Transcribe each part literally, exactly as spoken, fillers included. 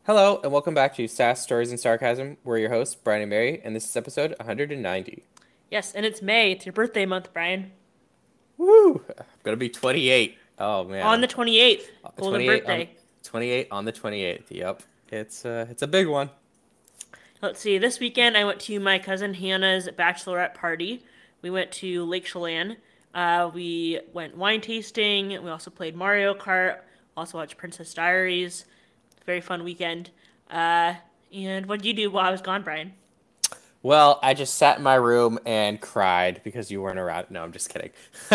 Hello, and welcome back to S A S Stories and Sarcasm. We're your hosts, Brian and Mary, and this is episode one hundred ninety. Yes, and it's May. It's your birthday month, Brian. Woo! I'm gonna be twenty-eight. Oh man, On I'm the twenty-eighth, golden twenty-eight on birthday. twenty-eight on the twenty-eighth. Yep, it's uh, it's a big one. Let's see. This weekend, I went to my cousin Hannah's bachelorette party. We went to Lake Chelan. Uh, we went wine tasting. We also played Mario Kart. Also watched Princess Diaries. Very fun weekend. Uh, and what did you do while I was gone, Brian? Well, I just sat in my room and cried because you weren't around. No, I'm just kidding.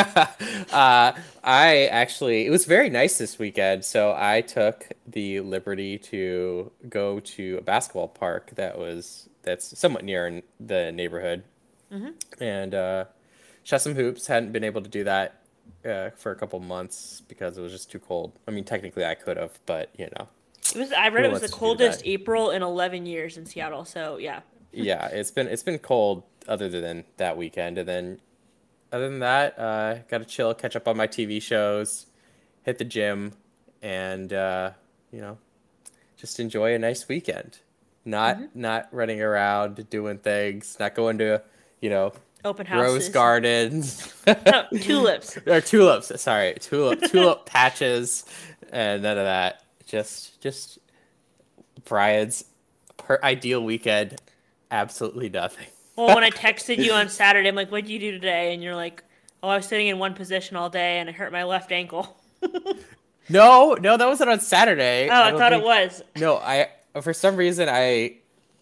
uh, I actually, it was very nice this weekend. So I took the liberty to go to a basketball park that was that's somewhat near in the neighborhood Mm-hmm. and uh, shot some hoops. Hadn't been able to do that uh, for a couple months because it was just too cold. I mean, technically I could have, but you know, It was. I read who it was the wants to do that? coldest April in eleven years in Seattle. So yeah. Yeah, it's been it's been cold other than that weekend, and then other than that, uh, got to chill, catch up on my T V shows, hit the gym, and uh, you know, just enjoy a nice weekend. Not Mm-hmm. not running around doing things, not going to, you know, Open rose houses. gardens No, tulips. or tulips. Sorry, tulip tulip patches, and none of that. Just just Brian's per ideal weekend. Absolutely nothing. Well, when I texted you on Saturday, I'm like, "What did you do today?" And you're like, "Oh, I was sitting in one position all day, and I hurt my left ankle." Oh, No, no, that wasn't on Saturday. I I don't thought it think. was. No, I for some reason I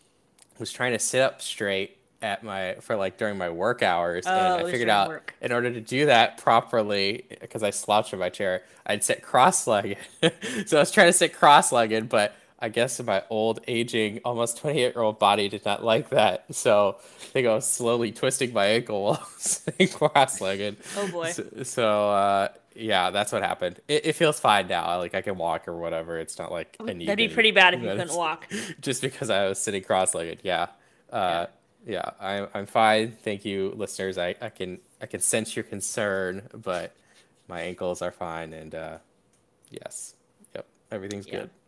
was trying to sit up straight at my for like during my work hours, and Oh, I it was figured during out work. in order to do that properly, because I slouched in my chair, I'd sit cross-legged. So I was trying to sit cross-legged, but I guess my old aging almost twenty-eight-year-old body did not like that. So I think I was slowly twisting my ankle while I was sitting cross-legged. Oh boy, So, so uh yeah, that's what happened. It, it feels fine now. Like I can walk or whatever. It's not like a knee that'd be thing. pretty bad if you But couldn't it's walk. just because I was sitting cross-legged. Yeah. Yeah, Uh, yeah, I'm I'm fine. Thank you, listeners. I, I can I can sense your concern, but my ankles are fine, and uh, yes, yep, everything's yeah, good.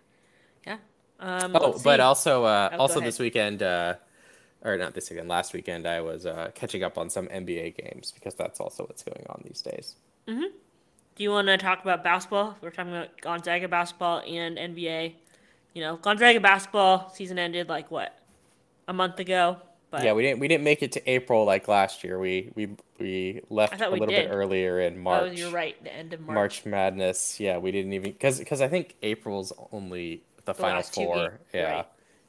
yeah. Um, Oh, let's but see. also uh, Oh, go also ahead. this weekend, uh, or not this weekend, last weekend, I was uh, catching up on some N B A games because that's also what's going on these days. Do you want to talk about basketball? We're talking about Gonzaga basketball and N B A. You know, Gonzaga basketball season ended like what, a month ago, Yeah, but we didn't we didn't make it to April like last year. We we we I left thought a we little bit did. earlier in Oh, you're March. right. The end of March, March Madness. Yeah, we didn't even because because I think April's only the the final last two games. four. Yeah, Right.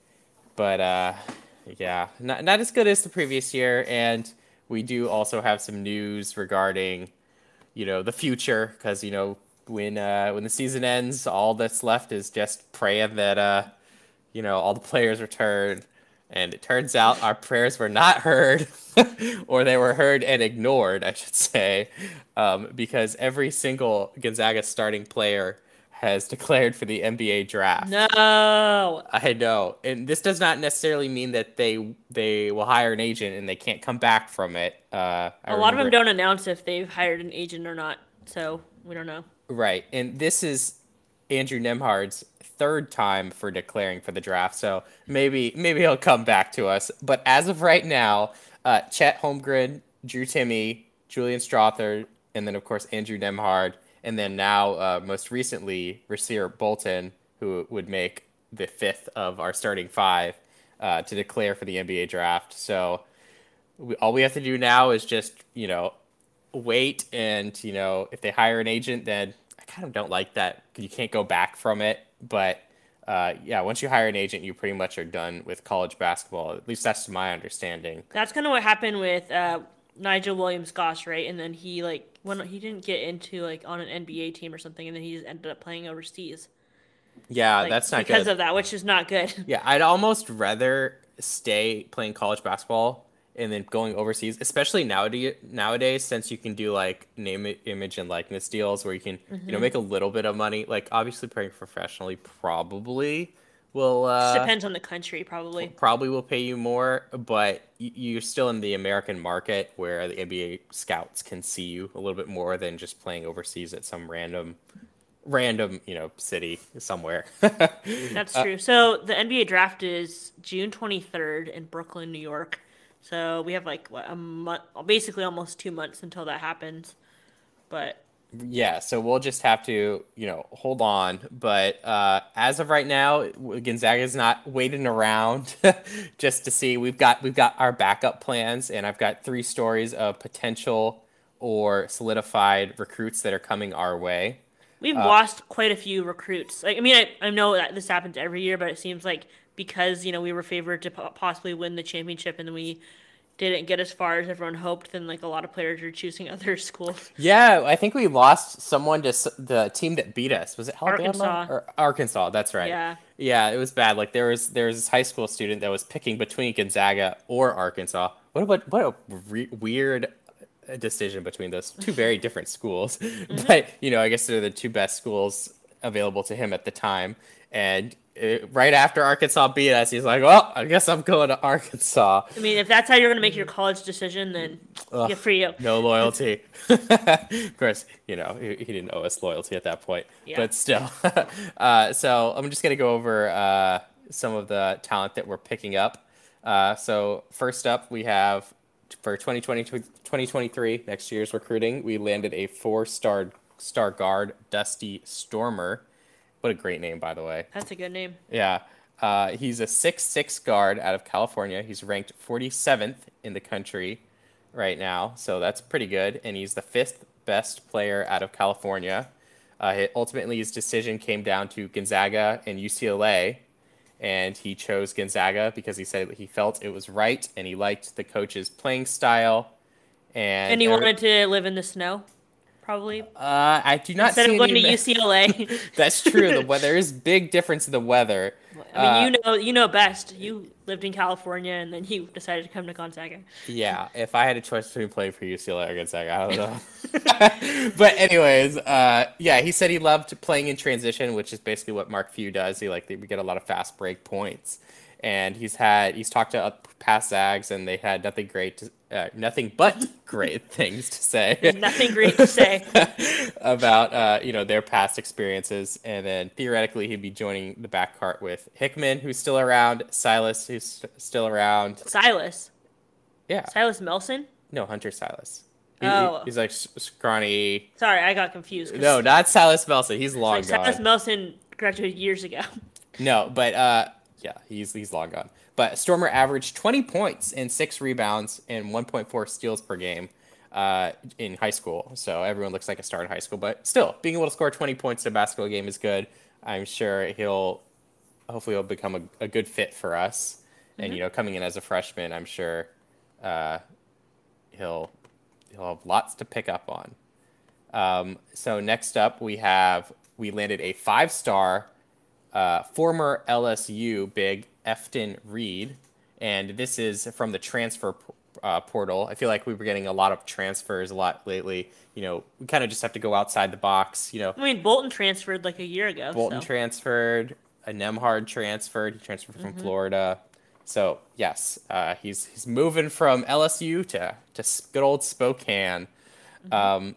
but uh, yeah, not not as good as the previous year, and we do also have some news regarding you know the future because you know when uh when the season ends, all that's left is just praying that uh you know all the players return. And it turns out our prayers were not heard, or they were heard and ignored, I should say, um, because every single Gonzaga starting player has declared for the N B A draft. No. I know, and this does not necessarily mean that they they will hire an agent and they can't come back from it. Uh, I A lot of them remember, don't announce if they've hired an agent or not, so we don't know. right, and this is Andrew Nemhard's third time for declaring for the draft, so maybe maybe he'll come back to us. But as of right now, uh, Chet Holmgren, Drew Timmy, Julian Strother, and then of course Andrew Nemhard, and then now uh, most recently Rasir Bolton, who would make the fifth of our starting five uh, to declare for the N B A draft. So we, all we have to do now is just you know wait, and you know if they hire an agent, then I kind of don't like that because you can't go back from it. But uh, yeah, once you hire an agent, you pretty much are done with college basketball. At least that's my understanding. That's kind of what happened with uh, Nigel Williams-Goss, right? And then he like when he didn't get into like on an N B A team or something, and then he just ended up playing overseas, Yeah, like that's not because good. of that, which is not good. Yeah, I'd almost rather stay playing college basketball and then going overseas, especially nowadays. Nowadays, since you can do like name, image, and likeness deals where you can, you know, hmm make a little bit of money. Like obviously playing professionally probably will Just uh depends on the country, p- probably. probably will pay you more, but y- you're still in the American market where the N B A scouts can see you a little bit more than just playing overseas at some random random, you know, city somewhere. That's uh, true. So the N B A draft is June twenty-third in Brooklyn, New York. So we have like what, a month, basically almost two months until that happens. But yeah, so we'll just have to, you know, hold on. But uh, as of right now, Gonzaga's not waiting around just to see. We've got we've got our backup plans, and I've got three stories of potential or solidified recruits that are coming our way. we've Uh, lost quite a few recruits. Like, I mean, I, I know that this happens every year, but it seems like because, you know, we were favored to po- possibly win the championship and then we didn't get as far as everyone hoped, then like a lot of players are choosing other schools. yeah, I think we lost someone to s- the team that beat us. Was it Alabama Arkansas. or Arkansas? That's right. Yeah. Yeah, it was bad. Like there was there was this high school student that was picking between Gonzaga or Arkansas. What about what a re- weird decision between those two very different schools. Mm-hmm. But you know, I guess they're the two best schools available to him at the time. And uh right after Arkansas beat us, he's like, "Well, I guess I'm going to Arkansas." I mean, if that's how you're going to make your college decision, then Ugh, good for you. no loyalty. Of course, you know, he, he didn't owe us loyalty at that point, Yeah. but still. uh, so I'm just going to go over uh, some of the talent that we're picking up. Uh, so first up, we have for twenty twenty, twenty twenty-three, next year's recruiting, we landed a four-star star guard, Dusty Stormer. What a great name, by the way. That's a good name. Yeah. Uh, he's a six six guard out of California. He's ranked forty-seventh in the country right now, so that's pretty good. And he's the fifth best player out of California. Uh, ultimately, his decision came down to Gonzaga and U C L A, and he chose Gonzaga because he said he felt it was right and he liked the coach's playing style. And And he every, wanted to live in the snow, probably. uh, I do not Instead see of going to any. U C L A. That's true. The weather there is big difference in the weather. I mean, Uh, you know, you know best. You lived in California, and then you decided to come to Gonzaga. Yeah, if I had a choice between playing for U C L A or Gonzaga, I don't know. But anyways, uh, yeah, he said he loved playing in transition, which is basically what Mark Few does. He like we get a lot of fast break points, and he's had he's talked to uh, past Zags, and they had nothing great, to, uh, nothing but great things to say. Nothing great to say. About uh, you know their past experiences, and then theoretically he'd be joining the backcourt with Hickman, who's still around, Silas, who's st- still around. Silas. Yeah, Silas Melson? no, Hunter Silas. He, Oh. he- he's like s- scrawny. Sorry, I got confused. 'cause No, not Silas Melson. He's long like gone. Silas Melson graduated years ago. No, but uh, yeah, he's he's long gone. But Stormer averaged twenty points and six rebounds and one point four steals per game uh, in high school. So everyone looks like a star in high school. But still, being able to score twenty points in a basketball game is good. I'm sure he'll hopefully he'll become a, a good fit for us. And Mm-hmm. you know, coming in as a freshman, I'm sure uh, he'll he'll have lots to pick up on. Um, so next up, we have we landed a five star uh, former L S U big Efton Reed, and this is from the transfer uh, portal. I feel like we were getting a lot of transfers a lot lately. You know, we kind of just have to go outside the box. You know, I mean, Bolton transferred like a year ago. Bolton so. transferred, a Nemhard transferred. He transferred from Florida. So yes, uh, he's he's moving from L S U to to s- good old Spokane. Um,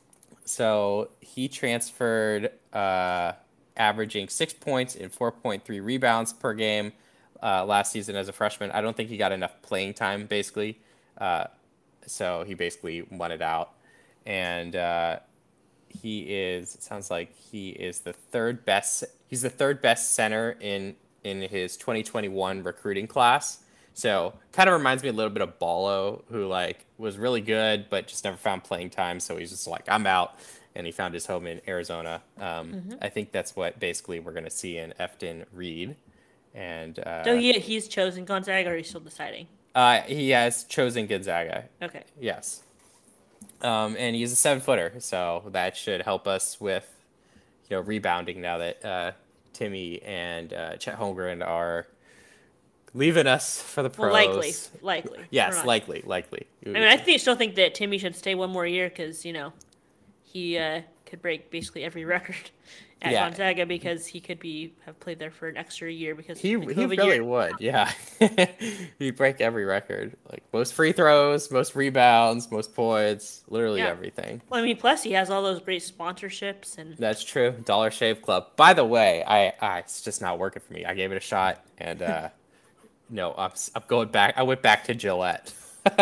so he transferred, uh, averaging six points and four point three rebounds per game uh, last season as a freshman. I don't think he got enough playing time, basically. Uh, so he basically won it out. And uh, he is, it sounds like he is the third best, he's the third best center in, in his twenty twenty-one recruiting class. So kind of reminds me a little bit of Ballo, who like was really good, but just never found playing time. So he's just like, I'm out. And he found his home in Arizona. Um, Mm-hmm. I think that's what basically we're going to see in Efton Reed. And uh, So he, he's chosen Gonzaga, or he's still deciding? uh, he has chosen Gonzaga. Okay. Yes. Um, and he's a seven footer. So that should help us with, you know, rebounding now that uh, Timmy and uh, Chet Holmgren are leaving us for the pros. Well, likely. Likely. Yes, We're not- likely, likely. I mean, I think, still think that Timmy should stay one more year because, you know, he uh, could break basically every record at Yeah, Gonzaga because he could be have played there for an extra year because he the he COVID year. really would. Yeah, he'd break every record, like most free throws, most rebounds, most points, literally Yeah. everything. Well, I mean, plus he has all those great sponsorships and That's true. Dollar Shave Club. By the way, I, I it's just not working for me. I gave it a shot, and uh, no, I'm s- I'm going back. I went back to Gillette.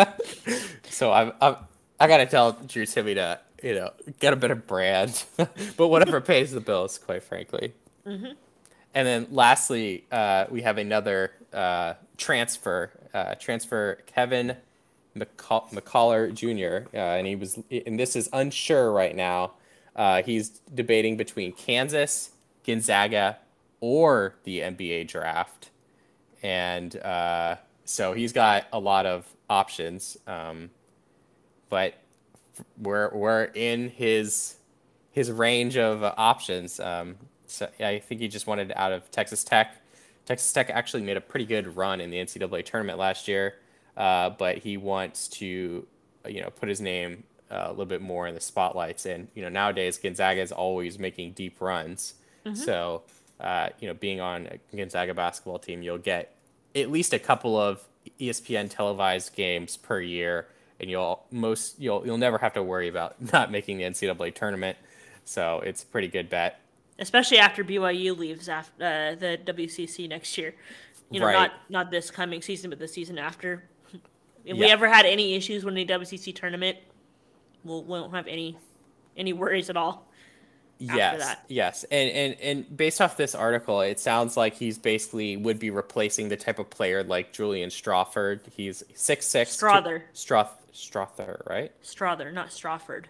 So I'm, I'm I gotta tell Drew Timmy to you know get a better brand, but whatever pays the bills, quite frankly. And then lastly, uh, we have another uh, transfer, uh, transfer Kevin McCall- McCullar Junior Uh, and he was, and this is unsure right now. Uh, he's debating between Kansas, Gonzaga, or the N B A draft, and uh, so he's got a lot of options. Um, but we're we're in his his range of uh, options. Um, so I think he just wanted out of Texas Tech. Texas Tech actually made a pretty good run in the N C double A tournament last year, uh, but he wants to, uh, you know, put his name uh, a little bit more in the spotlights. And you know, nowadays Gonzaga is always making deep runs. So, uh, you know, being on a Gonzaga basketball team, you'll get at least a couple of E S P N televised games per year, and you'll most you'll you'll never have to worry about not making the N C double A tournament. So it's a pretty good bet. especially after B Y U leaves after uh, the W C C next year. You know, Right. not not this coming season, but the season after. If we Yeah. ever had any issues winning the W C C tournament, we'll, we won't have any any worries at all after Yes, that. yes. And, and and based off this article, it sounds like he's basically would be replacing the type of player like Julian Strawford. He's six six Strother, Stroth Strother, right? Strother, not Strawford.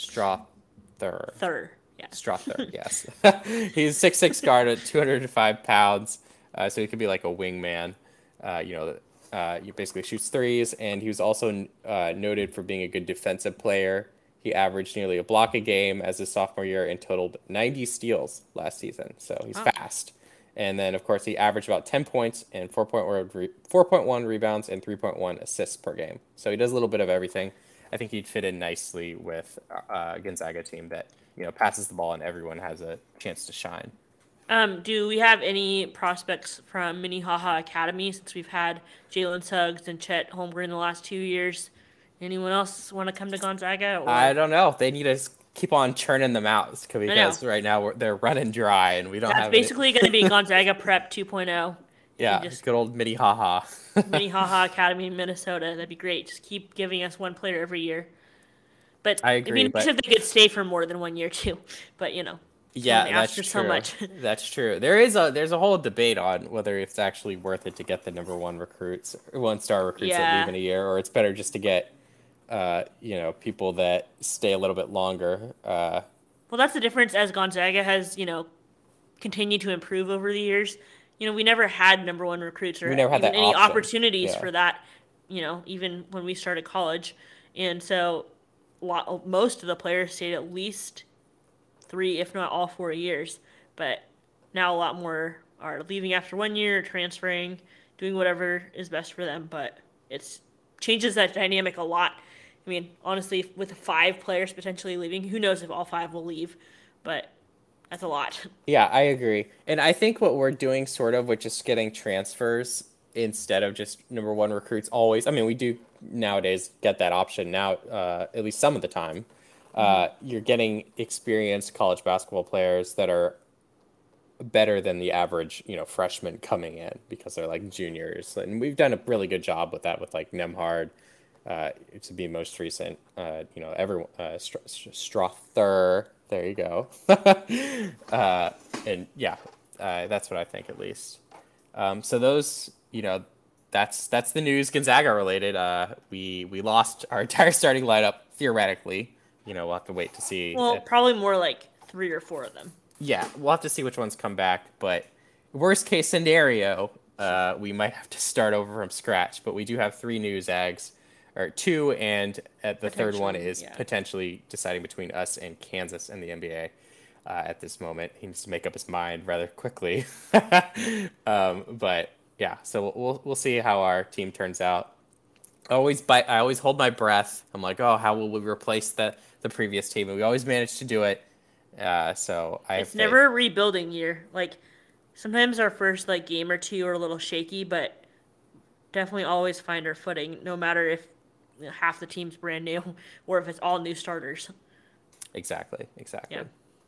Strother. Thur, yeah. Strother, yes. He's six six guard at two hundred five pounds, uh, so he could be like a wingman. Uh, you know, uh, he basically shoots threes, and he was also uh, noted for being a good defensive player. He averaged nearly a block a game as his sophomore year and totaled ninety steals last season, so he's Oh, fast. And then, of course, he averaged about ten points and four point one re- four point one rebounds and three point one assists per game. So he does a little bit of everything. I think he'd fit in nicely with uh, a Gonzaga team that you know passes the ball and everyone has a chance to shine. Um, do we have any prospects from Minnehaha Academy since we've had Jalen Suggs and Chet Holmgren the last two years? Anyone else want to come to Gonzaga? I Or don't know. They need to keep on churning them out I know because right now we're, they're running dry and we don't that's have any. basically going to be Gonzaga Prep 2.0. You can Yeah, just good old Mini haha. Minnehaha Academy in Minnesota. That'd be great. Just keep giving us one player every year. But I it'd be agree, nice but if they could stay for more than one year too. But you know, can only yeah, ask that's for so true. much. That's true. There is a there's a whole debate on whether it's actually worth it to get the number one recruits, one star recruits that leave Yeah. in a year, or it's better just to get, uh, you know, people that stay a little bit longer. Uh, Well, that's the difference as Gonzaga has, you know, continued to improve over the years. You know, we never had number one recruits we or never had even that any option. opportunities Yeah. for that, you know, even when we started college. And so lot, most of the players stayed at least three, if not all four years. But now a lot more are leaving after one year, transferring, doing whatever is best for them. But it's changes that dynamic a lot. I mean, honestly, with five players potentially leaving, who knows if all five will leave? But that's a lot. Yeah, I agree. And I think what we're doing sort of with just getting transfers instead of just number one recruits always, I mean, we do nowadays get that option now, uh, at least some of the time. Uh, you're getting experienced college basketball players that are better than the average, you know, freshman coming in because they're like juniors. And we've done a really good job with that with like Nemhard, uh, to be most recent. Uh, you know, everyone, uh, Str- Str- Strother, there you go. uh, and yeah, uh, that's what I think at least. Um, so those, you know, that's that's the news Gonzaga related. Uh, we we lost our entire starting lineup theoretically. You know, we'll have to wait to see Well, if probably more like three or four of them. yeah, we'll have to see which ones come back. But worst case scenario, uh, we might have to start over from scratch. But we do have three news ags, or two, and uh, the third one Potentially, is yeah. potentially deciding between us and Kansas and the N B A. Uh, at this moment, he needs to make up his mind rather quickly. um, but yeah, so we'll we'll see how our team turns out. I always bite. I always hold my breath. I'm like, oh, how will we replace the the previous team? And we always manage to do it. Uh, so I have It's faith. never a rebuilding year. Like sometimes our first like game or two are a little shaky, but definitely always find our footing, no matter if half the team's brand new or if it's all new starters. Exactly, Yeah. exactly.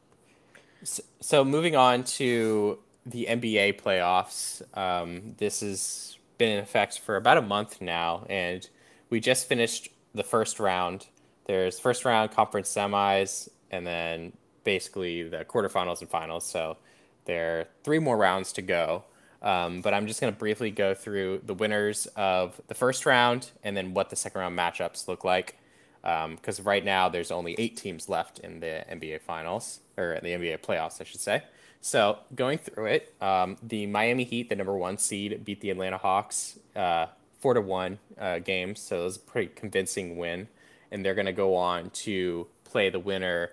So, so moving on to the N B A playoffs. Um, this has been in effect for about a month now, and we just finished the first round. There's first round conference semis, and then basically the quarterfinals and finals. So there are three more rounds to go. Um, but I'm just going to briefly go through the winners of the first round and then what the second round matchups look like because um, right now there's only eight teams left in the N B A finals or the N B A playoffs, I should say. So going through it, um, the Miami Heat, the number one seed, beat the Atlanta Hawks uh, four to one uh, games. So it was a pretty convincing win, and they're going to go on to play the winner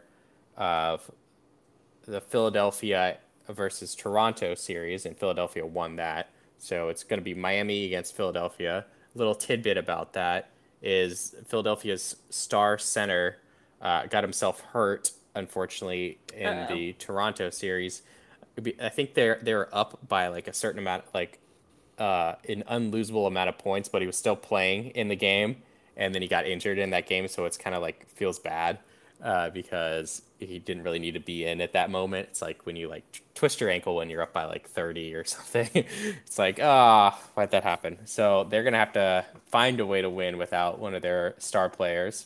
of the Philadelphia versus Toronto series, and Philadelphia won that. So it's going to be Miami against Philadelphia. A little tidbit about that is Philadelphia's star center uh, got himself hurt, unfortunately, in Uh oh. the Toronto series. I think they're they're up by like a certain amount, like uh, an unlosable amount of points, but he was still playing in the game, and then he got injured in that game, so it's kind of like feels bad uh, because he didn't really need to be in at that moment. It's like when you like t- twist your ankle when you're up by like thirty or something. It's like, ah, oh, why'd that happen? So they're gonna have to find a way to win without one of their star players.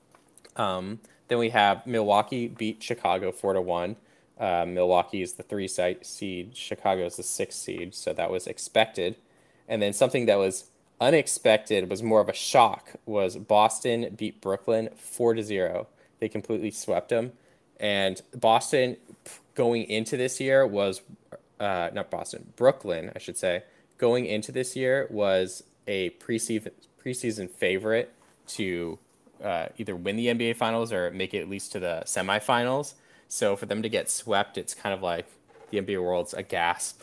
Um, then we have Milwaukee beat Chicago four to one. Uh, Milwaukee is the three seed. Chicago is the six seed, so that was expected. And then something that was unexpected was more of a shock was Boston beat Brooklyn four to zero. They completely swept them, and Boston going into this year was uh, not Boston, Brooklyn, I should say, going into this year was a preseason preseason favorite to uh, either win the N B A Finals or make it at least to the semifinals. So for them to get swept, it's kind of like the N B A world's a gasp.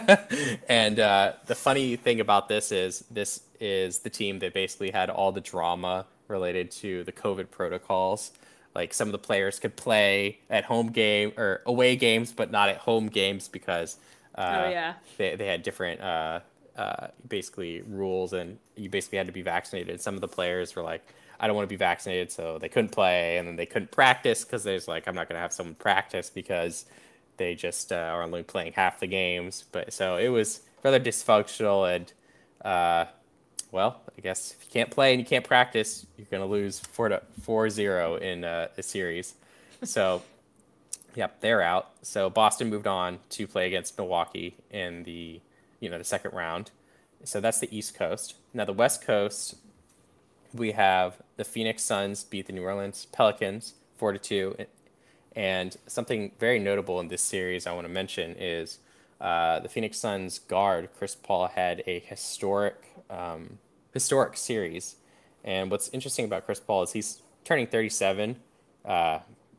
And uh, the funny thing about this is this is the team that basically had all the drama related to the COVID protocols. Like some of the players could play at home game or away games, but not at home games because Oh uh, yeah. they they had different uh, uh, basically rules, and you basically had to be vaccinated. Some of the players were like, I don't want to be vaccinated, so they couldn't play, and then they couldn't practice because there's like, I'm not going to have someone practice because they just uh, are only playing half the games. But so it was rather dysfunctional, and uh, well, I guess if you can't play and you can't practice, you're going to lose four to four zero in uh, a series. So yep, they're out. So Boston moved on to play against Milwaukee in the you know the second round. So that's the East Coast. Now the West Coast, we have the Phoenix Suns beat the New Orleans Pelicans four to two, and something very notable in this series I want to mention is uh, the Phoenix Suns guard Chris Paul had a historic um, historic series. And what's interesting about Chris Paul is he's turning thirty-seven. Uh,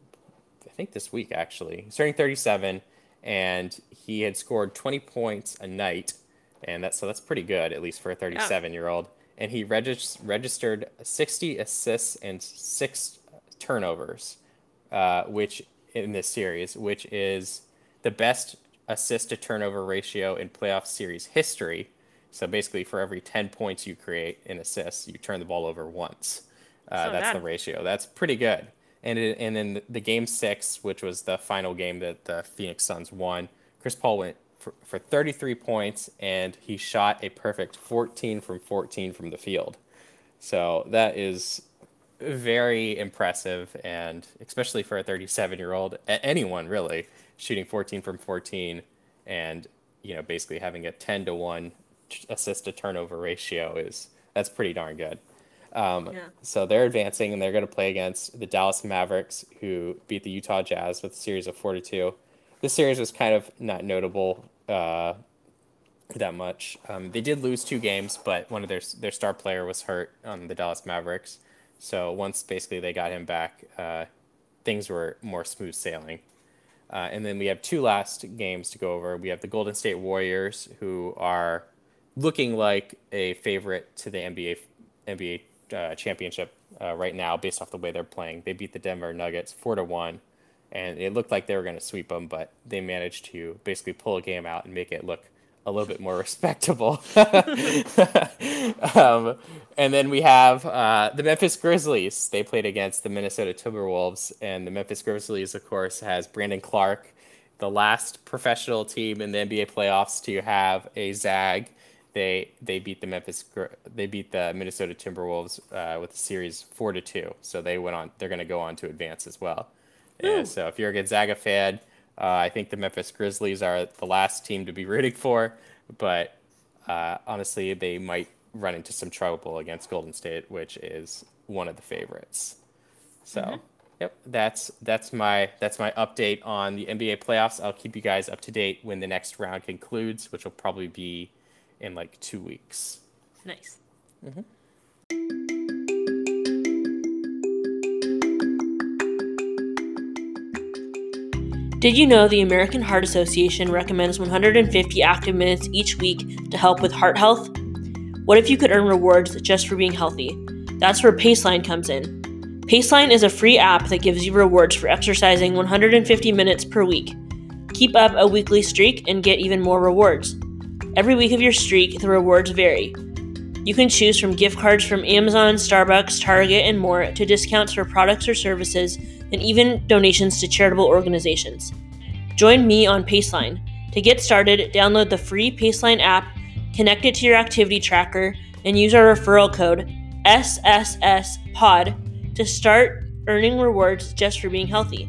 I think this week actually. He's turning thirty-seven, and he had scored twenty points a night, and that's so that's pretty good at least for a Yeah. thirty-seven year old. And he regis- registered sixty assists and six turnovers, uh, which in this series, which is the best assist to turnover ratio in playoff series history. So basically, for every ten points you create in assists, you turn the ball over once. It's Uh, not that's the bad. ratio. That's pretty good. And it, and then the game six, which was the final game that the Phoenix Suns won, Chris Paul went for, for thirty-three points and he shot a perfect fourteen from fourteen from the field. So that is very impressive, and especially for a thirty-seven year old, anyone really shooting fourteen from fourteen, and you know basically having a ten to one assist to turnover ratio is that's pretty darn good. Yeah. So they're advancing, and they're going to play against the Dallas Mavericks, who beat the Utah Jazz with a series of four to two. This series was kind of not notable uh, that much. Um, they did lose two games, but one of their their star player was hurt on the Dallas Mavericks. So once basically they got him back, uh, things were more smooth sailing. Uh, and then we have two last games to go over. We have the Golden State Warriors, who are looking like a favorite to the N B A N B A uh, championship uh, right now, based off the way they're playing. They beat the Denver Nuggets four to one. and it looked like they were going to sweep them, but they managed to basically pull a game out and make it look a little bit more respectable. um, and then we have uh, the Memphis Grizzlies. They played against the Minnesota Timberwolves, and the Memphis Grizzlies, of course, has Brandon Clark, the last professional team in the N B A playoffs to have a Zag. They they beat the Memphis they beat the Minnesota Timberwolves uh, with the series four to two. So they went on. They're going to go on to advance as well. And so if you're a Gonzaga fan, uh, I think the Memphis Grizzlies are the last team to be rooting for. But uh, honestly, they might run into some trouble against Golden State, which is one of the favorites. So, mm-hmm. Yep, that's that's my that's my update on the N B A playoffs. I'll keep you guys up to date when the next round concludes, which will probably be in like two weeks. Nice. Mm-hmm. Did you know the American Heart Association recommends one hundred fifty active minutes each week to help with heart health? What if you could earn rewards just for being healthy? That's where Paceline comes in. Paceline is a free app that gives you rewards for exercising one hundred fifty minutes per week. Keep up a weekly streak and get even more rewards. Every week of your streak, the rewards vary. You can choose from gift cards from Amazon, Starbucks, Target, and more to discounts for products or services, and even donations to charitable organizations. Join me on Paceline. To get started, download the free Paceline app, connect it to your activity tracker, and use our referral code S S S P O D to start earning rewards just for being healthy.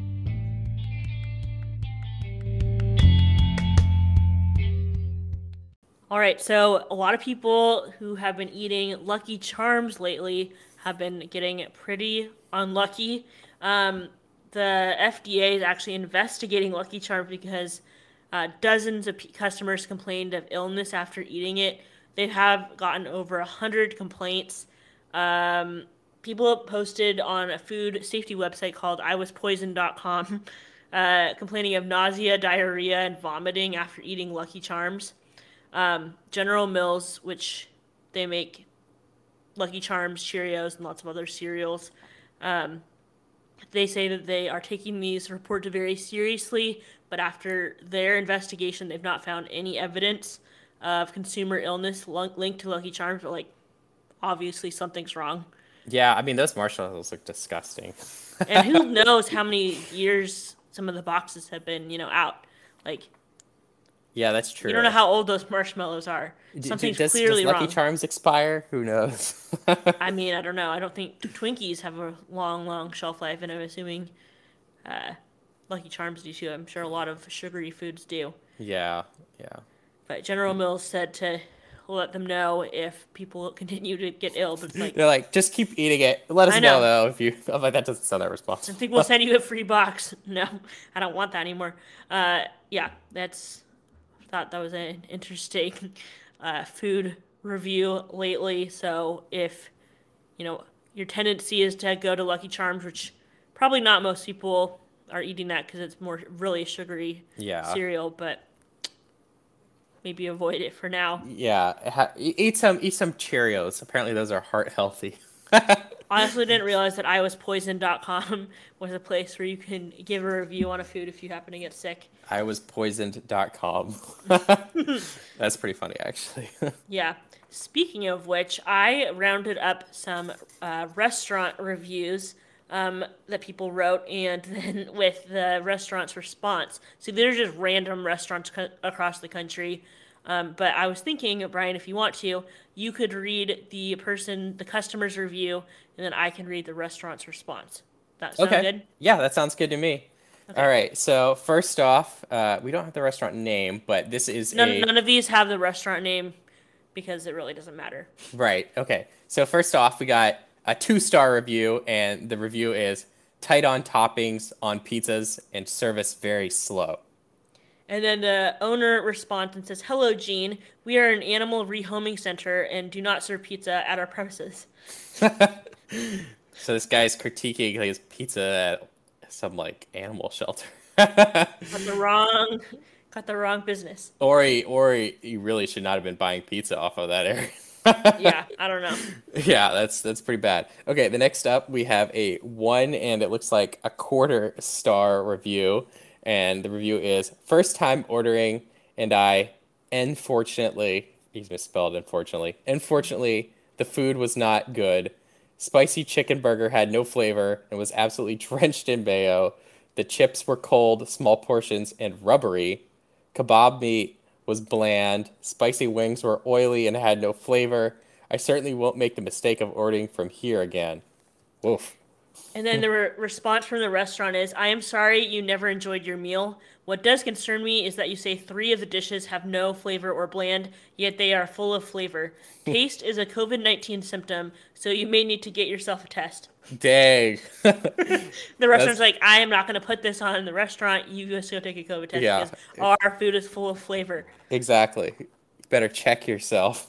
All right, so a lot of people who have been eating Lucky Charms lately have been getting pretty unlucky. Um, the F D A is actually investigating Lucky Charms because uh, dozens of p- customers complained of illness after eating it. They have gotten over one hundred complaints. Um, people posted on a food safety website called I was poisoned dot com uh, complaining of nausea, diarrhea, and vomiting after eating Lucky Charms. Um, General Mills, which they make Lucky Charms, Cheerios, and lots of other cereals, um, they say that they are taking these reports very seriously, but after their investigation, they've not found any evidence of consumer illness linked to Lucky Charms, but, like, obviously something's wrong. Yeah, I mean, those marshmallows look disgusting. And who knows how many years some of the boxes have been, you know, out. Like, yeah, that's true. You don't know how old those marshmallows are. Something's does, clearly does Lucky wrong. Charms expire? Who knows? I mean, I don't know. I don't think Twinkies have a long, long shelf life, and I'm assuming uh, Lucky Charms do too. I'm sure a lot of sugary foods do. Yeah, yeah. But General Mills said to let them know if people continue to get ill. But like, they're like, just keep eating it. Let us I know. know though if you. I'm like, that doesn't sound that responsible. I think we'll send you a free box. No, I don't want that anymore. Uh, yeah, that's. Thought that was an interesting uh, food review lately. So if, you know, your tendency is to go to Lucky Charms, which probably not most people are eating that because it's more really sugary yeah. cereal, but maybe avoid it for now. Yeah, ha- eat some eat some Cheerios. Apparently those are heart healthy. I honestly didn't realize that I was poisoned dot com was a place where you can give a review on a food if you happen to get sick. I was poisoned dot com. That's pretty funny, actually. Yeah. Speaking of which, I rounded up some uh, restaurant reviews um, that people wrote, and then with the restaurant's response. So they're just random restaurants co- across the country. Um, but I was thinking, Brian, if you want to, you could read the person, the customer's review, and then I can read the restaurant's response. That sound okay. good? Yeah, that sounds good to me. Okay. All right. So first off, uh, we don't have the restaurant name, but this is none, a... None of these have the restaurant name because it really doesn't matter. Right. Okay. So first off, we got a two-star review, and the review is tight on toppings on pizzas and service very slow. And then the owner responds and says, "Hello, Gene. We are an animal rehoming center and do not serve pizza at our premises." So this guy's critiquing his pizza at some like animal shelter. got the wrong, got the wrong business. Or he, or he, he really should not have been buying pizza off of that area. Yeah, I don't know. Yeah, that's that's pretty bad. Okay, the next up we have a one and it looks like a quarter star review, and the review is first time ordering, and I, unfortunately, he's misspelled unfortunately. Unfortunately, the food was not good. Spicy chicken burger had no flavor and was absolutely drenched in mayo. The chips were cold, small portions, and rubbery. Kebab meat was bland. Spicy wings were oily and had no flavor. I certainly won't make the mistake of ordering from here again. Woof. And then the re- response from the restaurant is, I am sorry you never enjoyed your meal. What does concern me is that you say three of the dishes have no flavor or bland, yet they are full of flavor. Taste is a COVID nineteen symptom, so you may need to get yourself a test. Dang. The restaurant's That's like, I am not going to put this on in the restaurant. You just go take a COVID test yeah, because our food is full of flavor. exactly. You better check yourself.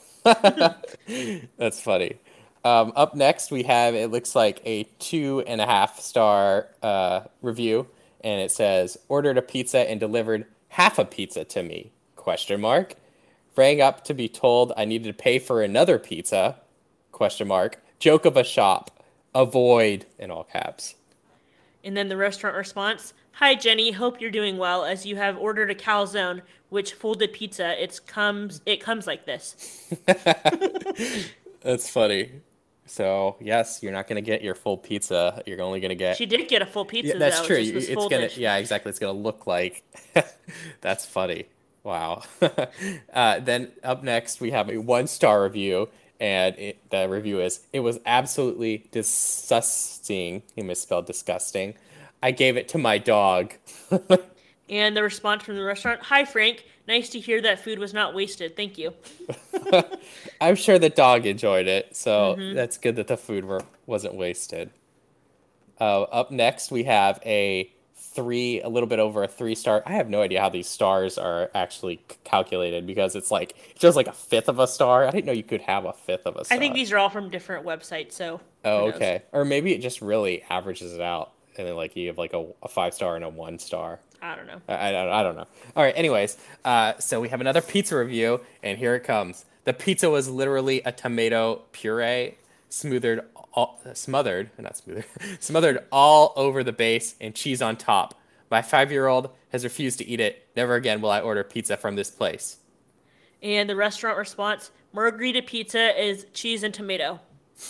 That's funny. Um, up next, we have it looks like a two and a half star uh, review, and it says ordered a pizza and delivered half a pizza to me? Question mark. Rang up to be told I needed to pay for another pizza? Question mark. Joke of a shop. Avoid in all caps. And then the restaurant response, Hi Jenny, hope you're doing well. As you have ordered a calzone, which folded pizza, it's comes it comes like this. That's funny. So yes, you're not gonna get your full pizza. You're only gonna get. She did get a full Yeah, pizza that's though. It true. just You- was It's gonna. folded. Yeah, exactly. It's gonna look like. That's funny. Wow. uh, then up next we have a one star review, and it, the review is it was absolutely disgusting. He misspelled disgusting. I gave it to my dog. And the response from the restaurant, Hi Frank, nice to hear that food was not wasted. Thank you. I'm sure the dog enjoyed it, so Mm-hmm. that's good that the food were, wasn't wasted. Uh, up next, we have a three, a little bit over a three star. I have no idea how these stars are actually c- calculated because it's like it shows like a fifth of a star. I didn't know you could have a fifth of a I think star. these are all from different websites, so who Oh, knows? okay. Or maybe it just really averages it out, and then like you have like a, a five star and a one star. I don't know. I, I, don't- I don't know. All right. Anyways, uh, so we have another pizza review, and here it comes. The pizza was literally a tomato puree, smothered, all, smothered, not smothered, smothered all over the base, and cheese on top. My five-year-old has refused to eat it. Never again will I order pizza from this place. And the restaurant response, Margarita pizza is cheese and tomato.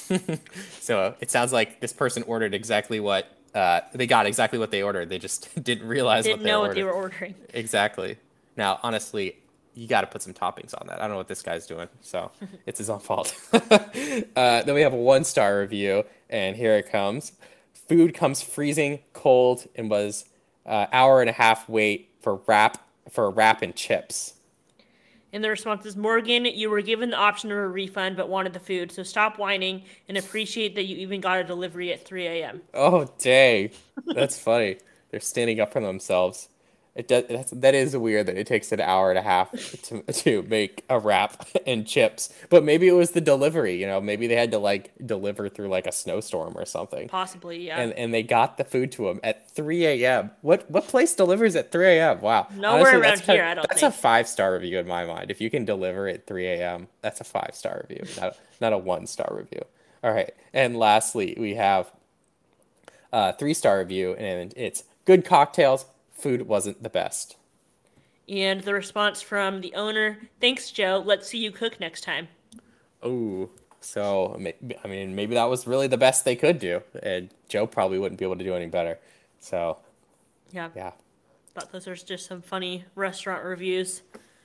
So it sounds like this person ordered exactly what uh, they got exactly what they ordered. They just didn't realize what Didn't they know what they ordered. were ordering. Exactly. Now, honestly, you got to put some toppings on that. I don't know what this guy's doing, so it's his own fault. uh, then we have a one star review, and here it comes. Food comes freezing cold and was uh, hour and a half wait for wrap for a wrap and chips. And the response is, Morgan, you were given the option of a refund but wanted the food, so stop whining and appreciate that you even got a delivery at three a m. Oh, dang. That's funny. They're standing up for themselves. It does, that's, that is weird that it takes an hour and a half to, to make a wrap and chips. But maybe it was the delivery, you know, maybe they had to like deliver through like a snowstorm or something. Possibly, yeah. And and they got the food to them at three a m. What what place delivers at three a m? Wow. Nowhere Honestly, around that's kind here, of- I don't that's think. a five-star review in my mind. If you can deliver at three a m, that's a five-star review, not not a one-star review. All right. And lastly, we have uh, three star review, and it's good cocktails. Food wasn't the best. And the response from the owner, thanks, Joe. Let's see you cook next time. Oh, so ma- I mean, maybe that was really the best they could do, and Joe probably wouldn't be able to do any better. So Yeah, yeah, thought those are just some funny restaurant reviews.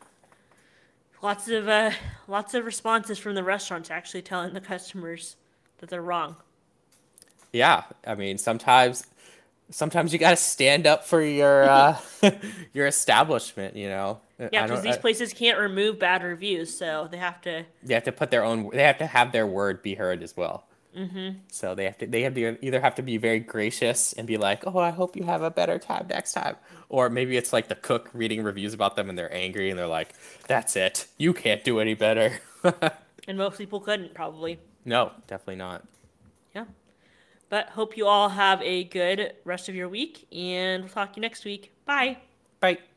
Lots of uh, lots of responses from the restaurants actually telling the customers that they're wrong. yeah. I mean, sometimes sometimes you got to stand up for your uh, your establishment. You know, Yeah, I because don't. these I, places can't remove bad reviews, so they have to. they have to put their own. They have to have their word be heard as well. So they have to they have to either have to be very gracious and be like, "Oh, I hope you have a better time next time," or maybe it's like the cook reading reviews about them and they're angry and they're like, "That's it, you can't do any better." And most people couldn't probably. No, definitely not. Yeah. But hope you all have a good rest of your week, and we'll talk to you next week. Bye. Bye.